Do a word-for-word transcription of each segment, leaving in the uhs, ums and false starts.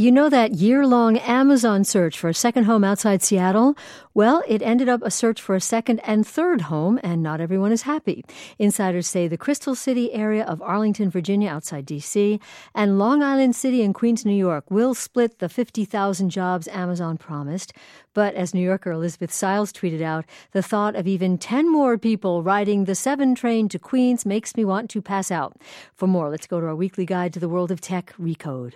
You know that year-long Amazon search for a second home outside Seattle? Well, it ended up a search for a second and third home, and not everyone is happy. Insiders say the Crystal City area of Arlington, Virginia, outside D C, and Long Island City in Queens, New York, will split the fifty thousand jobs Amazon promised. But as New Yorker Elizabeth Siles tweeted out, the thought of even ten more people riding the seven train to Queens makes me want to pass out. For more, let's go to our weekly guide to the world of tech, Recode.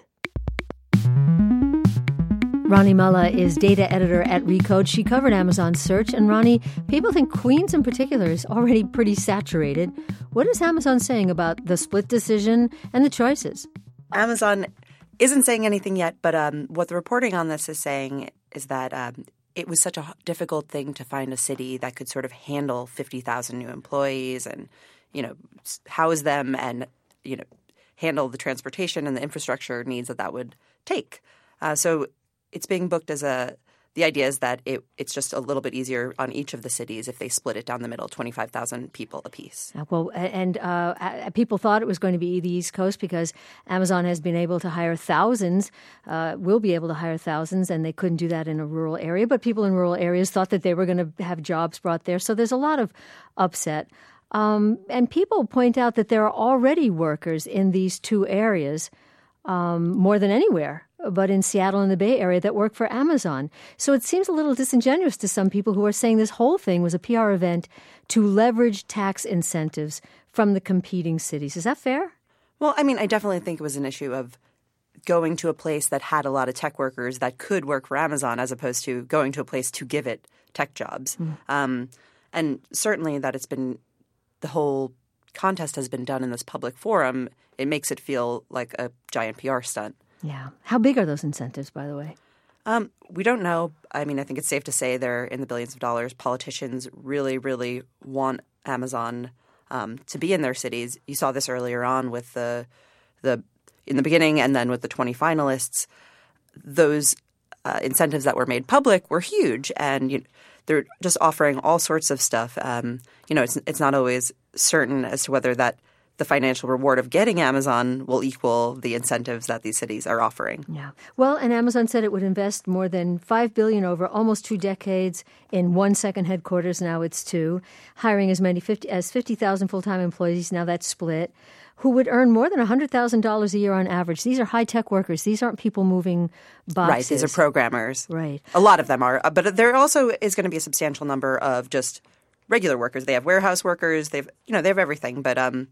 Ronnie Mulla is data editor at Recode. She covered Amazon's search. And Ronnie, people think Queens in particular is already pretty saturated. What is Amazon saying about the split decision and the choices? Amazon isn't saying anything yet, but um, what the reporting on this is saying is that um, it was such a difficult thing to find a city that could sort of handle fifty thousand new employees and, you know, house them and, you know, handle the transportation and the infrastructure needs that that would take. Uh, so it's being booked as a – the idea is that it, it's just a little bit easier on each of the cities if they split it down the middle, twenty-five thousand people apiece. Well, and uh, people thought it was going to be the East Coast because Amazon has been able to hire thousands, uh, will be able to hire thousands, and they couldn't do that in a rural area. But people in rural areas thought that they were going to have jobs brought there. So there's a lot of upset. Um, and people point out that there are already workers in these two areas um, more than anywhere, but in Seattle and the Bay Area that work for Amazon. So it seems a little disingenuous to some people who are saying this whole thing was a P R event to leverage tax incentives from the competing cities. Is that fair? Well, I mean, I definitely think it was an issue of going to a place that had a lot of tech workers that could work for Amazon as opposed to going to a place to give it tech jobs. Mm. Um, and certainly that it's been – the whole contest has been done in this public forum. It makes it feel like a giant P R stunt. Yeah. How big are those incentives, by the way? Um, we don't know. I mean, I think it's safe to say they're in the billions of dollars. Politicians really, really want Amazon um, to be in their cities. You saw this earlier on with the the in the beginning, and then with the twenty finalists. Those uh, incentives that were made public were huge, and you know, they're just offering all sorts of stuff. Um, you know, it's it's not always certain as to whether that the financial reward of getting Amazon will equal the incentives that these cities are offering. Yeah. Well, and Amazon said it would invest more than five billion dollars over almost two decades in one second headquarters. Now it's two. Hiring as many fifty, as fifty thousand full-time employees. Now that's split. Who would earn more than one hundred thousand dollars a year on average. These are high-tech workers. These aren't people moving boxes. Right. These are programmers. Right. A lot of them are. But there also is going to be a substantial number of just regular workers. They have warehouse workers. They've, you know, they have everything. But um.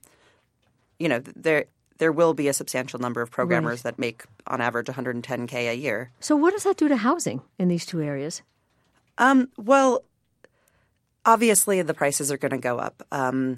You know, there there will be a substantial number of programmers right. that make, on average, one hundred ten K a year. So what does that do to housing in these two areas? Um, well, obviously the prices are going to go up. Um,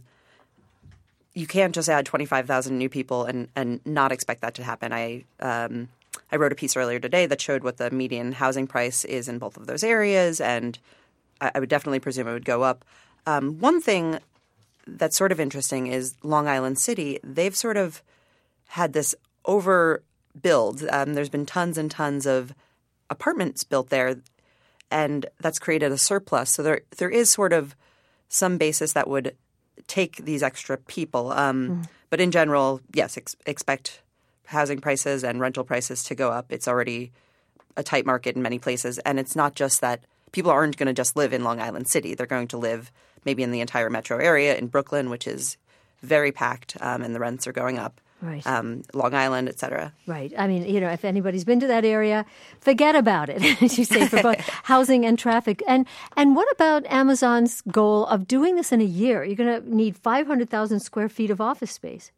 you can't just add twenty-five thousand new people and, and not expect that to happen. I um, I wrote a piece earlier today that showed what the median housing price is in both of those areas, and I, I would definitely presume it would go up. Um, one thing that's sort of interesting is Long Island City. They've sort of had this overbuild. Um, there's been tons and tons of apartments built there, and that's created a surplus. So there there is sort of some basis that would take these extra people. Um, mm. But in general, yes, ex- expect housing prices and rental prices to go up. It's already a tight market in many places. And it's not just that people aren't going to just live in Long Island City. They're going to live maybe in the entire metro area, in Brooklyn, which is very packed, um, and the rents are going up. Right. Um, Long Island, et cetera. Right. I mean, you know, if anybody's been to that area, forget about it, as you say, for both housing and traffic. And and what about Amazon's goal of doing this in a year? You're going to need five hundred thousand square feet of office space.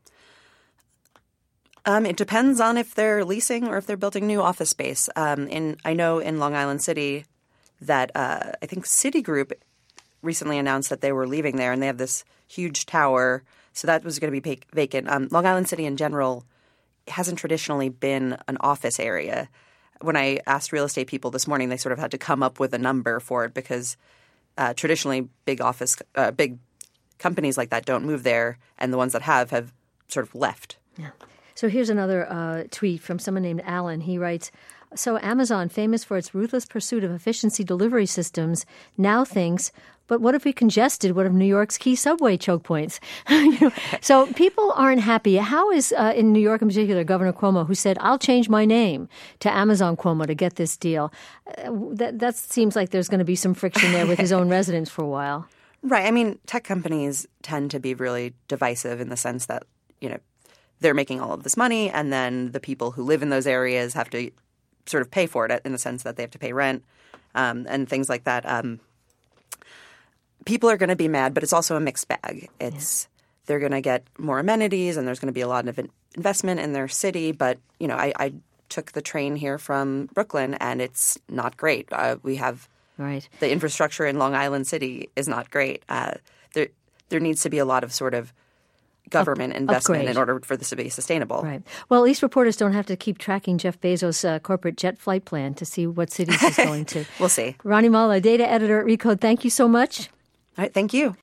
Um, it depends on if they're leasing or if they're building new office space. Um, in I know in Long Island City that uh, I think Citigroup recently announced that they were leaving there, and they have this huge tower. So that was going to be vacant. Um, Long Island City in general hasn't traditionally been an office area. When I asked real estate people this morning, they sort of had to come up with a number for it because uh, traditionally big office, uh, big companies like that don't move there, and the ones that have have sort of left. Yeah. So here's another uh, tweet from someone named Alan. He writes, so Amazon, famous for its ruthless pursuit of efficiency delivery systems, now thinks, but what if we congested one of New York's key subway choke points? you know, so people aren't happy. How is, uh, in New York in particular, Governor Cuomo, who said, I'll change my name to Amazon Cuomo to get this deal. Uh, that, that seems like there's going to be some friction there with his own residents for a while. Right. I mean, tech companies tend to be really divisive in the sense that, you know, they're making all of this money and then the people who live in those areas have to sort of pay for it in the sense that they have to pay rent um, and things like that. Um, people are going to be mad, but it's also a mixed bag. It's yeah. They're going to get more amenities and there's going to be a lot of investment in their city. But, you know, I, I took the train here from Brooklyn and it's not great. Uh, we have right. the infrastructure in Long Island City is not great. Uh, there, there needs to be a lot of sort of government Up, investment upgrade. in order for this to be sustainable. Right. Well, at least reporters don't have to keep tracking Jeff Bezos' uh, corporate jet flight plan to see what cities he's going to. We'll see. Ronnie Mala, data editor at Recode, thank you so much. All right. Thank you.